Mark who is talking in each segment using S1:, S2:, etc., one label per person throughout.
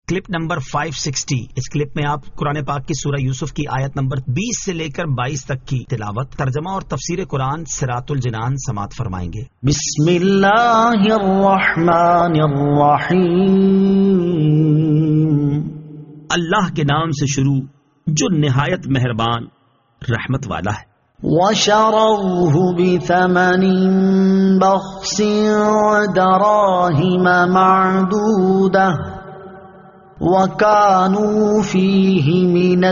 S1: Clip number 560. اس clip میں آپ قرآن پاک کی سورہ یوسف کی آیت نمبر 20 سے لے کر 22 تک کی تلاوت، ترجمہ اور تفسیر قرآن صراط الجنان سماعت فرمائیں گے.
S2: بسم اللہ الرحمن الرحیم.
S1: اللہ کے نام سے شروع جو نہایت مہربان رحمت والا ہے.
S2: وَشَرَوْهُ بِثَمَنٍ بَخْسٍ دَرَاهِمَ مَعْدُودَةٍ وَكَانُوا فِيهِ مِنَ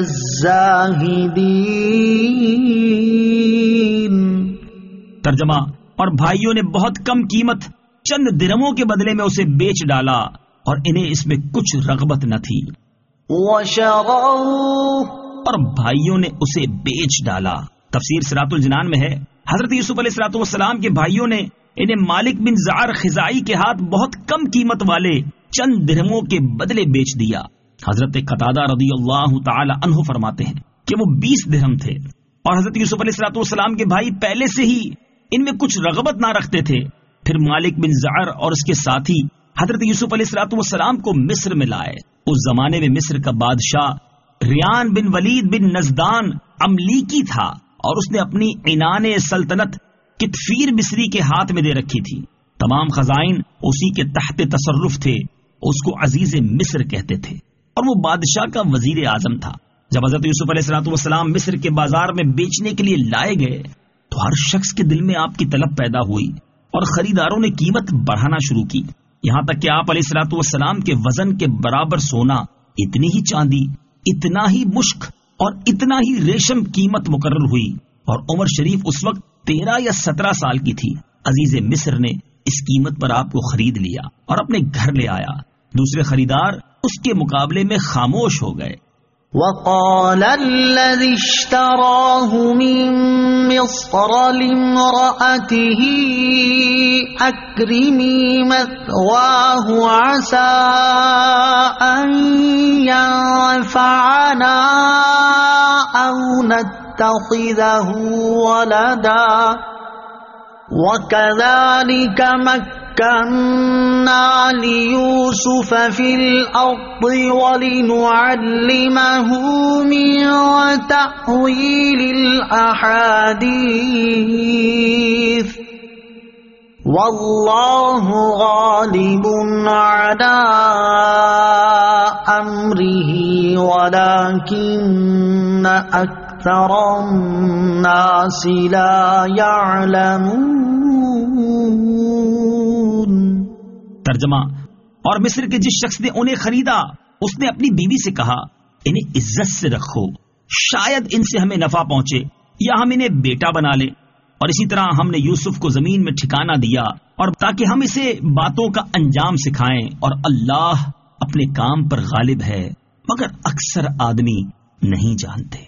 S2: الزَّاهِدِينَ.
S1: ترجمہ: اور بھائیوں نے بہت کم قیمت چند درہموں کے بدلے میں اسے بیچ ڈالا اور انہیں اس میں کچھ رغبت نہ تھی.
S2: وَشَرَوْهُ،
S1: اور بھائیوں نے اسے بیچ ڈالا. تفسیر صراط الجنان میں ہے حضرت یوسف علیہ السلام کے بھائیوں نے انہیں مالک بن زعر خزائی کے ہاتھ بہت کم قیمت والے چند درہموں کے بدلے بیچ دیا. حضرت قتادہ رضی اللہ تعالی عنہ فرماتے ہیں کہ وہ 20 درہم تھے اور حضرت یوسف علیہ السلام کے بھائی پہلے سے ہی ان میں کچھ رغبت نہ رکھتے تھے. پھر مالک بن زعر اور اس کے ساتھی حضرت یوسف علیہ السلام کو مصر میں لائے. اس زمانے میں مصر کا بادشاہ ریان بن ولید بن نزدان املیکی تھا اور اس نے اپنی عنان سلطنت کتفیر مصری کے ہاتھ میں دے رکھی تھی. تمام خزائن اسی کے تحت تصرف تھے. اس کو عزیز مصر کہتے تھے اور وہ بادشاہ کا وزیر اعظم تھا. جب حضرت یوسف علیہ السلام مصر کے بازار میں بیچنے کے لیے لائے گئے تو ہر شخص کے دل میں آپ کی طلب پیدا ہوئی اور خریداروں نے قیمت بڑھانا شروع کی، یہاں تک کہ آپ علیہ السلام کے وزن کے برابر سونا، اتنی ہی چاندی، اتنا ہی مشک اور اتنا ہی ریشم قیمت مقرر ہوئی. اور عمر شریف اس وقت 13 یا 17 سال کی تھی. عزیز مصر نے اس قیمت پر آپ کو خرید لیا اور اپنے گھر لے آیا. دوسرے خریدار اس کے مقابلے میں خاموش ہو گئے.
S2: وَقَالَ الَّذِي اشْتَرَاهُ مِن مِّصْرَ لِامْرَأَتِهِ أَكْرِمِي مَثْوَاهُ عَسَىٰ أَن يَنفَعَنَا أَوْ نَتَّخِذَهُ وَلَدًا وَكَذَلِكَ مَكَّنَّا لِيُوسُفَ فِي الْأَرْضِ وَلِنُعَلِّمَهُ مِن تَأْوِيلِ الْأَحَادِيثِ وَاللَّهُ غَالِبٌ عَلَىٰ أَمْرِهِ وَلَكِنَّ أَكْثَرَ النَّاسِ لَا يَعْلَمُونَ.
S1: ترجمہ: اور مصر کے جس شخص نے انہیں خریدا اس نے اپنی بیوی سے کہا انہیں عزت سے رکھو، شاید ان سے ہمیں نفع پہنچے یا ہم انہیں بیٹا بنا لیں. اور اسی طرح ہم نے یوسف کو زمین میں ٹھکانہ دیا اور تاکہ ہم اسے باتوں کا انجام سکھائیں، اور اللہ اپنے کام پر غالب ہے مگر اکثر آدمی نہیں جانتے.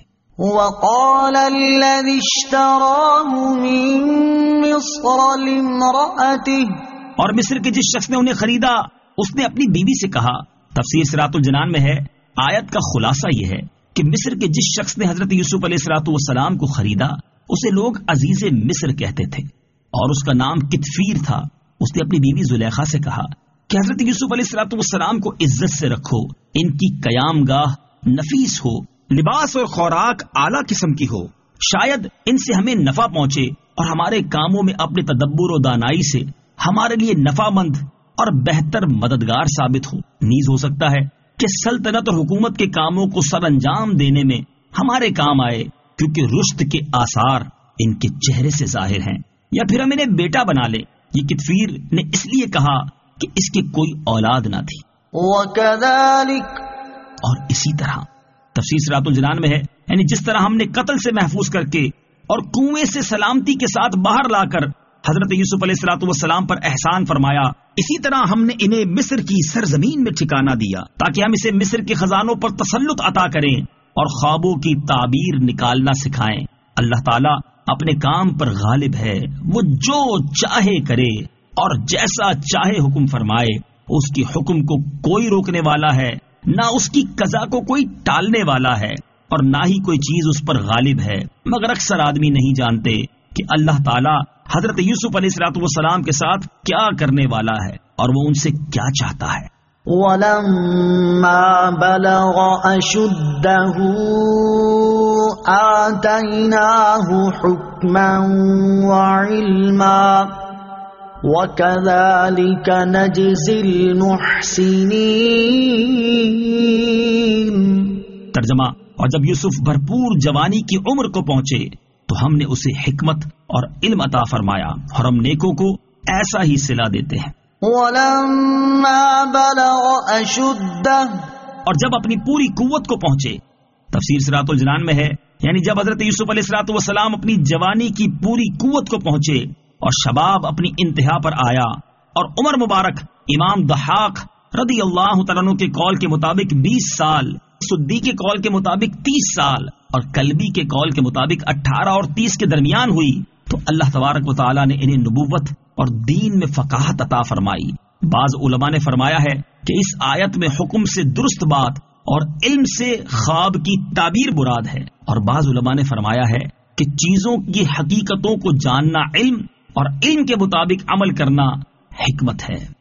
S2: وَقَالَ الَّذِي اشْتَرَاهُ مِن مِّصْرَ لِامْرَأَتِهِ،
S1: اور مصر کے جس شخص نے انہیں خریدا اس نے اپنی بیوی سے کہا. تفسیر صراط الجنان میں ہے آیت کا خلاصہ یہ ہے کہ مصر کے جس شخص نے حضرت یوسف علیہ السلام کو خریدا اسے لوگ عزیز مصر کہتے تھے اور اس کا نام کتفیر تھا. اس نے اپنی بیوی زلیخا سے کہا کہ حضرت یوسف علیہ السلام کو عزت سے رکھو، ان کی قیام گاہ نفیس ہو، لباس اور خوراک اعلیٰ قسم کی ہو، شاید ان سے ہمیں نفع پہنچے اور ہمارے کاموں میں اپنے تدبر و دانائی سے ہمارے لیے نفع مند اور بہتر مددگار ثابت ہو. نیز ہو سکتا ہے کہ سلطنت اور حکومت کے کاموں کو سر انجام دینے میں ہمارے کام آئے، کیونکہ رشد کے آثار ان کے چہرے سے ظاہر ہیں. یا پھر ہم انہیں بیٹا بنا لیں. یہ کتفیر نے اس لیے کہا کہ اس کی کوئی اولاد نہ تھی.
S2: وَكَذَلِكَ،
S1: اور اسی طرح تفسیر صراط الجنان میں ہے یعنی جس طرح ہم نے قتل سے محفوظ کر کے اور کنویں سے سلامتی کے ساتھ باہر لا کر حضرت یوسف علیہ السلام پر احسان فرمایا، اسی طرح ہم نے انہیں مصر کی سرزمین میں ٹھکانہ دیا تاکہ ہم اسے مصر کے خزانوں پر تسلط عطا کریں اور خوابوں کی تعبیر نکالنا سکھائیں. اللہ تعالیٰ اپنے کام پر غالب ہے، وہ جو چاہے کرے اور جیسا چاہے حکم فرمائے. اس کی حکم کو کوئی روکنے والا ہے، نہ اس کی قضا کو کوئی ٹالنے والا ہے، اور نہ ہی کوئی چیز اس پر غالب ہے، مگر اکثر آدمی نہیں جانتے کہ اللہ تعالیٰ حضرت یوسف علیہ السلام کے ساتھ کیا کرنے والا ہے اور وہ ان سے کیا چاہتا ہے.
S2: ولما بلغ أشده آتيناه حكما وعلما وكذلك نجزي المحسنين.
S1: ترجمہ: اور جب یوسف بھرپور جوانی کی عمر کو پہنچے تو ہم نے اسے حکمت اور علم عطا فرمایا، اور ہم نیکوں کو ایسا ہی صلہ دیتے ہیں.
S2: وَلَمَّا بَلَغَ أَشُدَّهُ،
S1: اور جب اپنی پوری قوت کو پہنچے. تفسیر صراط الجنان میں ہے یعنی جب حضرت یوسف علیہ الصلوۃ والسلام اپنی جوانی کی پوری قوت کو پہنچے اور شباب اپنی انتہا پر آیا، اور عمر مبارک امام ضحاک رضی اللہ تعالیٰ عنہ کے قول کے مطابق 20 سال، سدی کے قول کے مطابق 30 سال اور کلبی کے قول کے مطابق 18 اور 30 کے درمیان ہوئی، تو اللہ تبارک و تعالیٰ نے انہیں نبوت اور دین میں فقاہت عطا فرمائی. بعض علماء نے فرمایا ہے کہ اس آیت میں حکم سے درست بات اور علم سے خواب کی تعبیر مراد ہے، اور بعض علماء نے فرمایا ہے کہ چیزوں کی حقیقتوں کو جاننا علم اور علم کے مطابق عمل کرنا حکمت ہے.